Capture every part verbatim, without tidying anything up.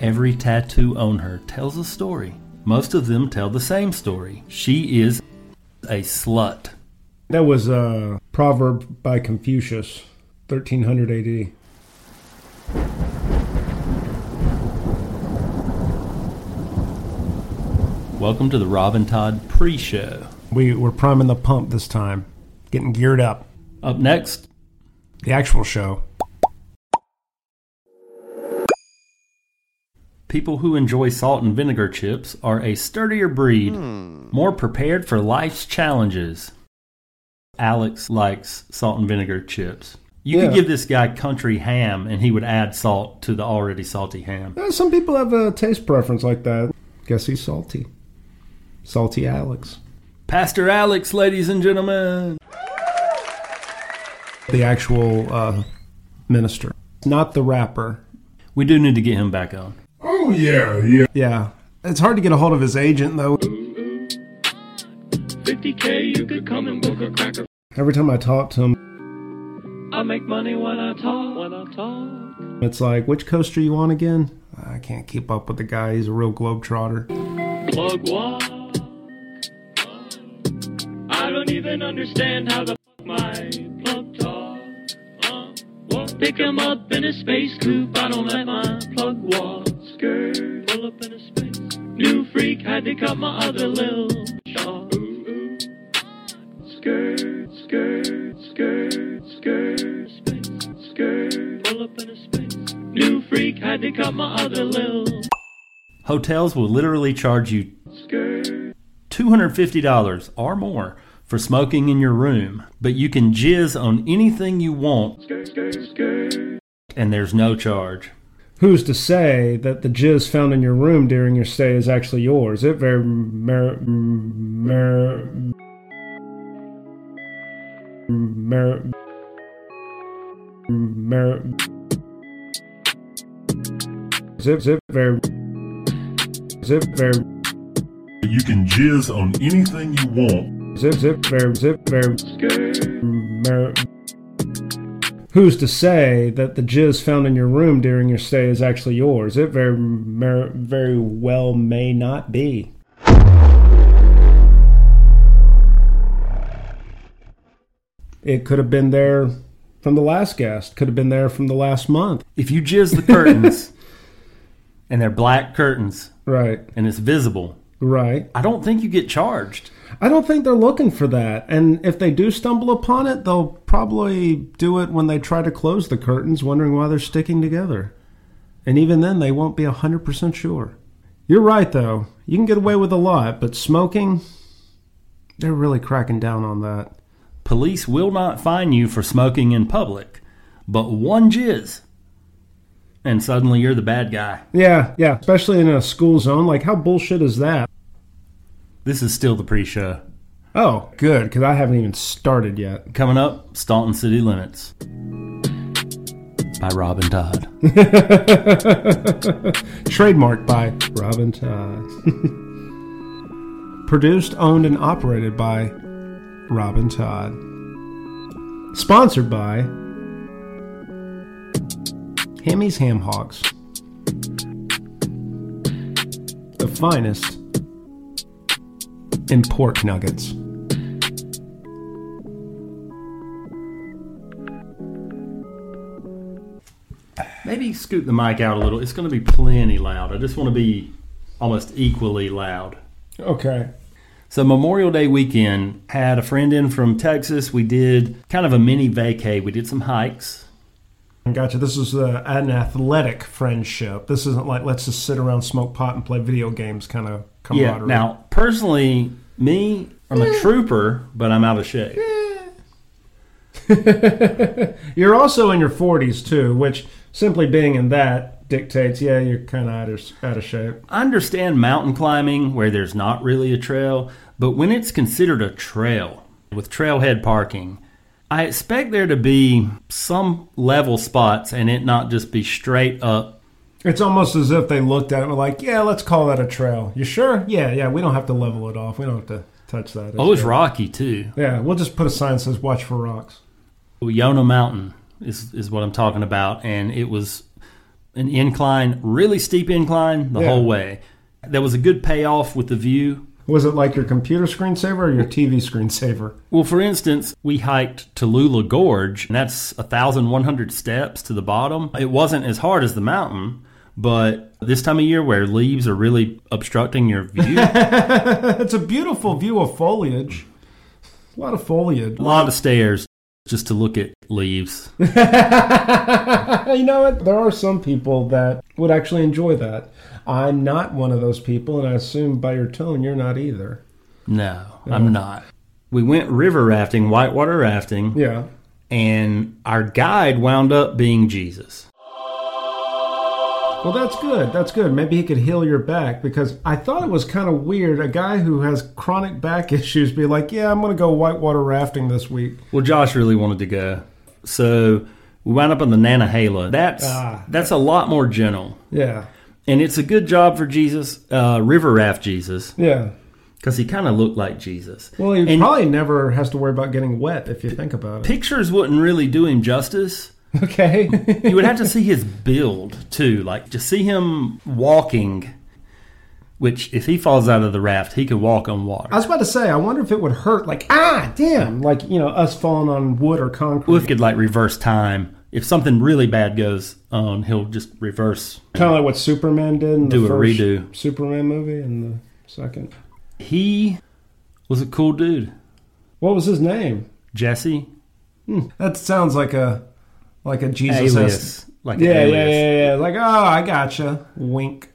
Every tattoo on her tells a story. Most of them tell the same story. She is a slut. That was a proverb by Confucius, thirteen hundred A D. Welcome to the Rob and Todd pre-show. We were priming the pump this time, getting geared up. Up next, the actual show. People who enjoy salt and vinegar chips are a sturdier breed, hmm. more prepared for life's challenges. Alex likes salt and vinegar chips. You yeah. could give this guy country ham, and he would add salt to the already salty ham. Yeah, some people have a taste preference like that. Guess he's salty. Salty Alex. Pastor Alex, ladies and gentlemen. The actual uh, minister, not the rapper. We do need to get him back on. Oh, yeah, yeah. Yeah. It's hard to get a hold of his agent, though. fifty K, you could come and book a cracker. Every time I talk to him, I make money when I talk, when I talk. It's like, which coast are you on again? I can't keep up with the guy. He's a real globetrotter. Plug walk. I don't even understand how the f*** my plug talk. Uh, walk. Pick him up in a space coupe. I don't let my plug walk. Skirt, pull up in a space. New freak had to cut my other lil shot. Ooh, ooh. Skirt, skirt, skirt, skirt, space. Skirt, pull up in a space. New freak had to cut my other lil. Hotels will literally charge you two hundred fifty dollars or more for smoking in your room, but you can jizz on anything you want, and there's no charge. Who's to say that the jizz found in your room during your stay is actually yours? It very mer mer mer mer zip zip very zip very. You can jizz on anything you want. Zip zip very zip very mer. Who's to say that the jizz found in your room during your stay is actually yours? It very, very well may not be. It could have been there from the last guest. Could have been there from the last month. If you jizz the curtains, and they're black curtains, right, and it's visible, right, I don't think you get charged. I don't think they're looking for that. And if they do stumble upon it, they'll probably do it when they try to close the curtains, wondering why they're sticking together. And even then, they won't be one hundred percent sure. You're right, though. You can get away with a lot, but smoking, they're really cracking down on that. Police will not fine you for smoking in public, but one jizz, and suddenly you're the bad guy. Yeah, yeah, especially in a school zone. Like, how bullshit is that? This is still the pre-show. Oh, good, because I haven't even started yet. Coming up, Staunton City Limits by Rob and Todd. Trademarked by Rob and Todd. Produced, owned, and operated by Rob and Todd. Sponsored by Hammy's Ham Hogs. The finest in pork nuggets. Maybe scoot the mic out a little. It's going to be plenty loud. I just want to be almost equally loud. Okay. So Memorial Day weekend, had a friend in from Texas. We did kind of a mini vacay. We did some hikes. Gotcha. This is uh, an athletic friendship. This isn't like let's just sit around, smoke pot, and play video games kind of camaraderie. Yeah. Now, personally, me, I'm a trooper, but I'm out of shape. You're also in your forties, too, which simply being in that dictates, yeah, you're kind of out of, out of shape. I understand mountain climbing where there's not really a trail, but when it's considered a trail with trailhead parking, I expect there to be some level spots and it not just be straight up. It's almost as if they looked at it and were like, yeah, let's call that a trail. You sure? Yeah, yeah, we don't have to level it off. We don't have to touch that. It's oh, it's good. rocky, too. Yeah, we'll just put a sign that says, watch for rocks. Yona Mountain is, is what I'm talking about, and it was an incline, really steep incline the Yeah. whole way. There was a good payoff with the view. Was it like your computer screensaver or your T V screensaver? Well, for instance, we hiked Tallulah Gorge, and that's one thousand one hundred steps to the bottom. It wasn't as hard as the mountain, but this time of year where leaves are really obstructing your view, It's a beautiful view of foliage. A lot of foliage. a lot of stairs just to look at leaves. You know what? There are some people that would actually enjoy that. I'm not one of those people, and I assume by your tone you're not either. No, I'm not. We went river rafting, whitewater rafting, Yeah. and our guide wound up being Jesus. Well, that's good. That's good. Maybe he could heal your back, because I thought it was kind of weird. A guy who has chronic back issues be like, yeah, I'm going to go whitewater rafting this week. Well, Josh really wanted to go. So we wound up on the Nantahala. That's, Ah. that's a lot more gentle. Yeah. And it's a good job for Jesus, uh, river raft Jesus, Yeah. because he kind of looked like Jesus. Well, he And probably never has to worry about getting wet if you think about it. pictures wouldn't really do him justice. Okay. You would have to see his build, too. Like, to see him walking, which if he falls out of the raft, he could walk on water. I was about to say, I wonder if it would hurt. Like, ah, damn. Like, you know, us falling on wood or concrete. Well, if he could, like, reverse time. If something really bad goes on, he'll just reverse. Kind of like what Superman did in the Do a first redo. Superman movie and the second. He was a cool dude. What was his name? Jesse? That sounds like a like a Jesus. Alias. Like an Yeah, yeah, alias. yeah, yeah. Like, oh, I gotcha. Wink.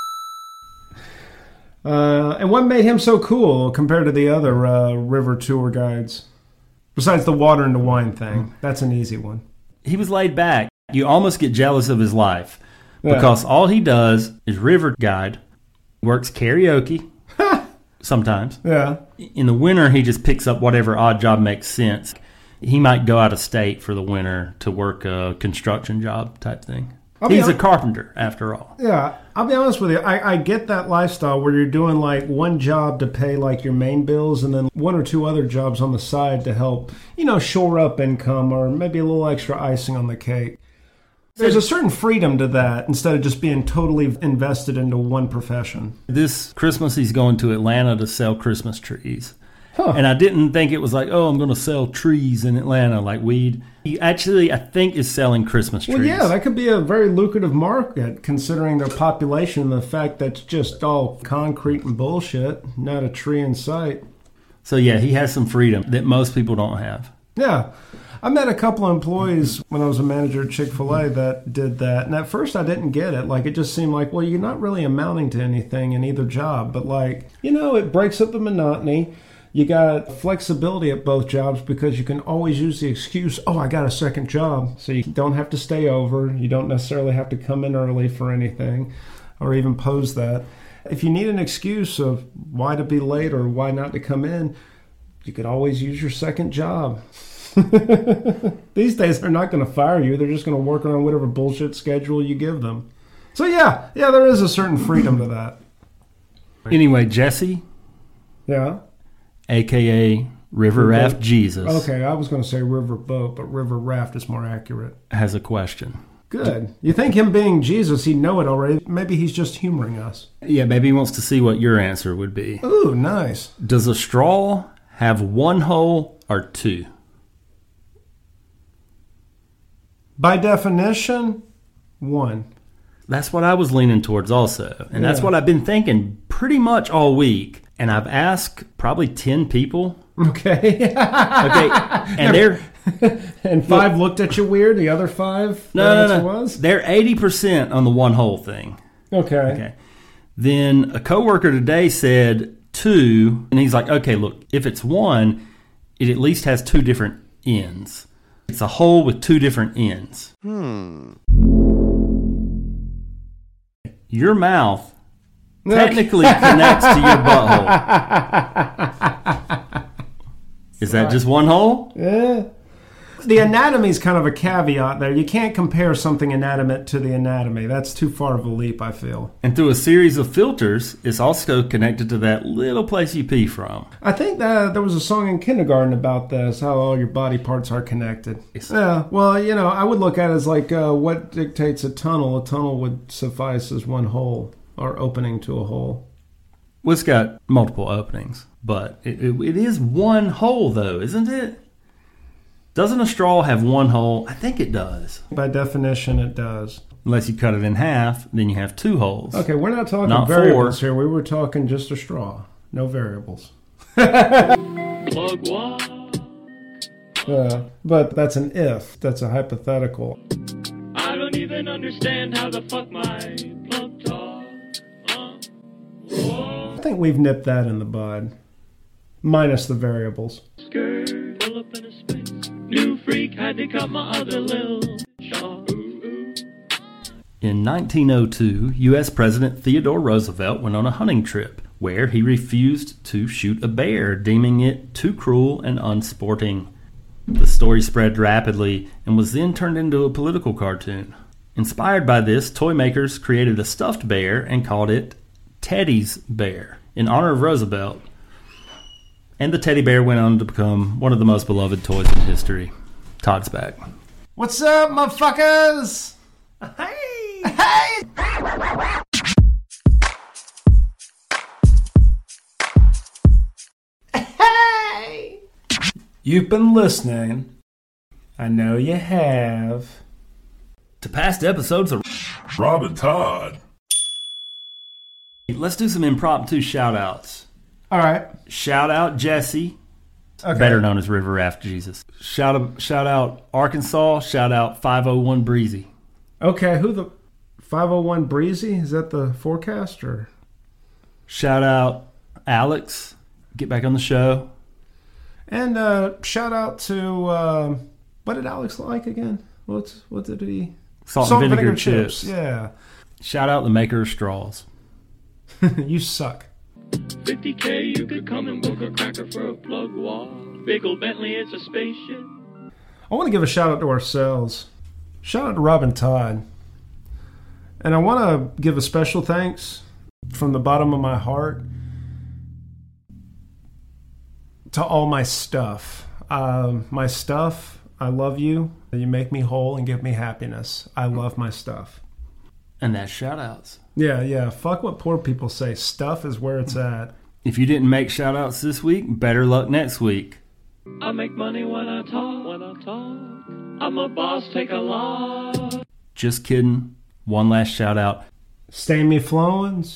Uh, and what made him so cool compared to the other uh, river tour guides? Besides the water and the wine thing. That's an easy one. He was laid back. You almost get jealous of his life Yeah. because all he does is river guide, works karaoke sometimes. Yeah. In the winter, he just picks up whatever odd job makes sense. He might go out of state for the winter to work a construction job type thing. I'll be He's a hon- carpenter, after all. Yeah, I'll be honest with you. I, I get that lifestyle where you're doing like one job to pay like your main bills and then one or two other jobs on the side to help, you know, shore up income or maybe a little extra icing on the cake. There's a certain freedom to that instead of just being totally invested into one profession. This Christmas, he's going to Atlanta to sell Christmas trees. Huh. And I didn't think it was like, oh, I'm going to sell trees in Atlanta like weed. He actually, I think, is selling Christmas trees. Well, yeah, that could be a very lucrative market considering their population and the fact that it's just all concrete and bullshit, not a tree in sight. So, yeah, he has some freedom that most people don't have. Yeah. I met a couple of employees when I was a manager at Chick-fil-A that did that. And at first I didn't get it. Like, it just seemed like, well, you're not really amounting to anything in either job. But, like, you know, it breaks up the monotony. You got flexibility at both jobs because you can always use the excuse, oh, I got a second job. So you don't have to stay over. You don't necessarily have to come in early for anything or even pose that. If you need an excuse of why to be late or why not to come in, you could always use your second job. These days, they're not going to fire you. They're just going to work around whatever bullshit schedule you give them. So, yeah, yeah, there is a certain freedom to that. Anyway, Jesse, Yeah. a k a. River Raft Jesus, Okay, I was going to say river boat, but river raft is more accurate. has a question. Good. You think him being Jesus, he'd know it already. Maybe he's just humoring us. Yeah, maybe he wants to see what your answer would be. Ooh, nice. Does a straw have one hole or two? By definition, one. That's what I was leaning towards also. And that's Yeah. what I've been thinking pretty much all week. And I've asked probably ten people. Okay. Okay. And they're And five looked at you weird. The other five, no, their no, answer no. was? They're eighty percent on the one hole thing. Okay. Okay. Then a coworker today said two, and he's like, okay, look, if it's one, it at least has two different ends. It's a hole with two different ends. Hmm. Your mouth technically connects to your butthole. Is that just one hole? Yeah. The anatomy is kind of a caveat there. You can't compare something inanimate to the anatomy. That's too far of a leap, I feel. And through a series of filters, it's also connected to that little place you pee from. I think that there was a song in kindergarten about this, how all your body parts are connected. Yes. Yeah, well, you know, I would look at it as like uh, what dictates a tunnel. A tunnel would suffice as one hole, or opening to a hole. Well, it's got multiple openings, but it, it, it is one hole, though, isn't it? Doesn't a straw have one hole? I think it does. By definition, it does. Unless you cut it in half, then you have two holes. Okay, we're not talking Not variables four. here. We were talking just a straw. No variables. Plug walk. Yeah, but that's an if. That's a hypothetical. I don't even understand how the fuck my plug talk. Uh, whoa. I think we've nipped that in the bud. Minus the variables. Skirt, pull up in a space. New freak had to cut my other little shaw. Ooh, ooh. In nineteen oh two, U S President Theodore Roosevelt went on a hunting trip where he refused to shoot a bear, deeming it too cruel and unsporting. The story spread rapidly and was then turned into a political cartoon. Inspired by this, toy makers created a stuffed bear and called it Teddy's Bear in honor of Roosevelt. And the teddy bear went on to become one of the most beloved toys in history. Todd's back. What's up, motherfuckers? Hey! Hey! Hey! You've been listening. I know you have. To past episodes of Rob and Todd. Let's do some impromptu shout-outs. All right. Shout out Jesse, Okay. better known as River Raft Jesus. Shout out, shout out Arkansas. Shout out five oh one Breezy. Okay, who the five oh one Breezy? Is that the forecast or? Shout out Alex. Get back on the show. And uh, shout out to uh, what did Alex like again? What's what did he? Salt, and vinegar, chips. Yeah. Shout out the maker of straws. You suck. fifty K, you could come and book a cracker for a plug walk. Big ol' Bentley, it's a spaceship. I want to give a shout out to ourselves. Shout out to Rob and Todd. And I want to give a special thanks from the bottom of my heart to all my stuff. Um, my stuff, I love you. You make me whole and give me happiness. I love my stuff. And that's shout outs. Yeah, yeah. Fuck what poor people say. Stuff is where it's at. If you didn't make shout outs this week, better luck next week. I make money when I talk, when I talk. I'm a boss, take a lot. Just kidding. One last shout out. Stay me flowins.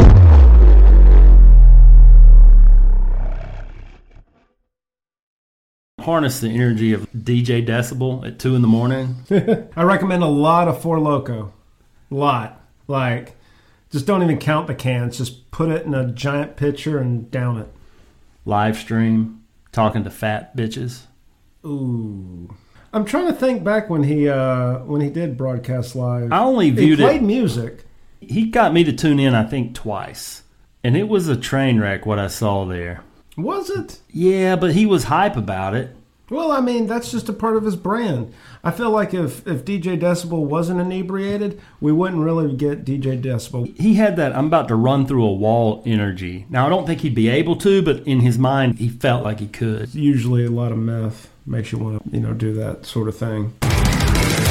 Harness the energy of D J Decibel at two in the morning. I recommend a lot of Four Loko. Lot. Like, just don't even count the cans. Just put it in a giant pitcher and down it. Live stream. Talking to fat bitches. Ooh. I'm trying to think back when he uh, when he did broadcast live. I only He viewed played it. music. He got me to tune in, I think, twice. And it was a train wreck what I saw there. Was it? Yeah, but he was hype about it. Well, I mean, that's just a part of his brand. I feel like if, if D J Decibel wasn't inebriated, we wouldn't really get D J Decibel. He had that I'm about to run through a wall energy. Now, I don't think he'd be able to, but in his mind, he felt like he could. Usually a lot of meth makes you want to, you know, do that sort of thing.